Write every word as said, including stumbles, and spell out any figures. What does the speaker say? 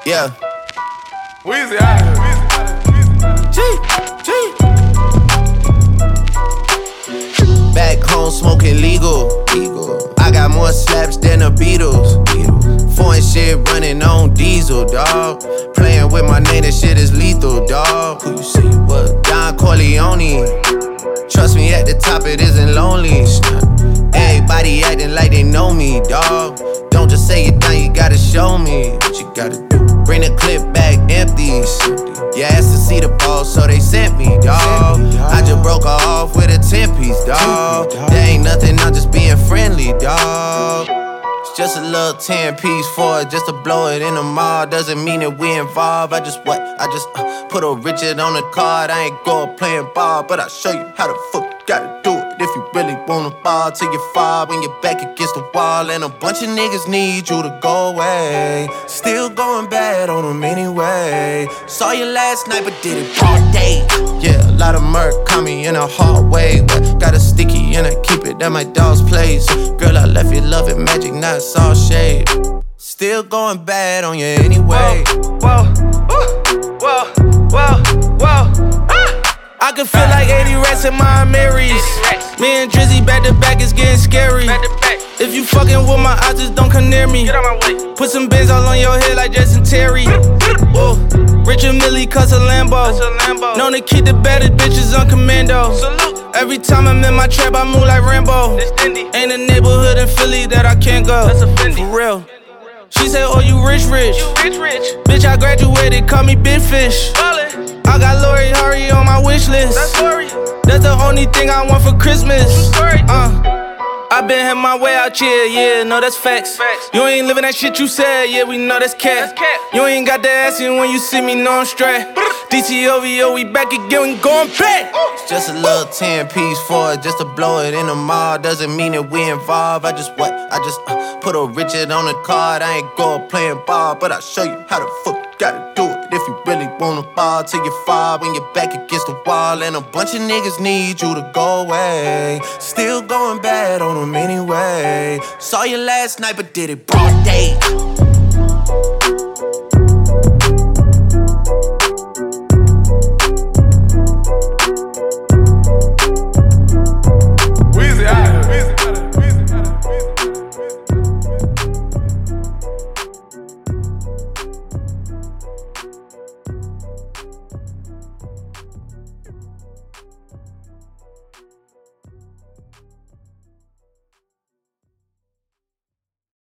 Yeah. Weezy out of here. G, G. Back home smoking legal. legal. I got more slaps than the Beatles. Beatles. Foreign shit running on diesel, dawg. Playing with my name, that shit is lethal, dawg. Who you say you was? Don Corleone. Trust me, at the top it isn't lonely. Everybody acting like they know me, dawg. Don't just say it down, you gotta show me what you gotta do. Bring the clip back empty. You asked to see the ball, so they sent me, dawg. I just broke her off with a ten piece, dawg. There ain't nothing, I'm just being friendly, dawg. It's just a little ten piece for it, just to blow it in the mall. Doesn't mean that we involved. I just what? I just uh, put a Richard on the card. I ain't going playing ball, but I'll show you how the fuck you gotta do it. If you really wanna ball till you fall when you're back against the wall. And a bunch of niggas need you to go away. Still going bad on them anyway. Saw you last night but did it all day. Yeah, a lot of murk caught me in a hard way, but got a sticky and I keep it at my dog's place. Girl, I left you love it magic, not all shade. Still going bad on you anyway. Whoa, whoa, whoa, whoa, whoa, ah. I can feel like eighty rats in my Marys. Me and Drizzy back to back, it's getting scary. Back to back. If you fucking with my eyes, just don't come near me. Get out my way. Put some bins all on your head like Jason Terry. Whoa. Richard Millie cuss a Lambo. Lambo. Known to keep the baddest bitches on commando. Salute. Every time I'm in my trap, I move like Rambo. This Dindy. Ain't a neighborhood in Philly that I can't go. That's a Fendi. For real. She say, oh, you rich, rich. You rich, rich. Bitch, I graduated, call me Big Fish. Ballin'. I got Lori Hurry on my wish list. That's Lori. That's the only thing I want for Christmas. Story. Uh. I been had my way out here, yeah, no, that's facts. Facts. You ain't living that shit you said, yeah, we know that's cat. That's cat. You ain't got that ass in when you see me, no, I'm straight. D T O V O, we back again, we going back. It's just a little ten piece for it, just to blow it in the mall. Doesn't mean that we involved. I just what? I just uh, put a Richard on the card. I ain't going playing ball, but I'll show you how the fuck you gotta do it. If you really wanna ball till you fall when you're back against the wall. And a bunch of niggas need you to go away. Still going bad on them anyway. Saw you last night but did it broad day.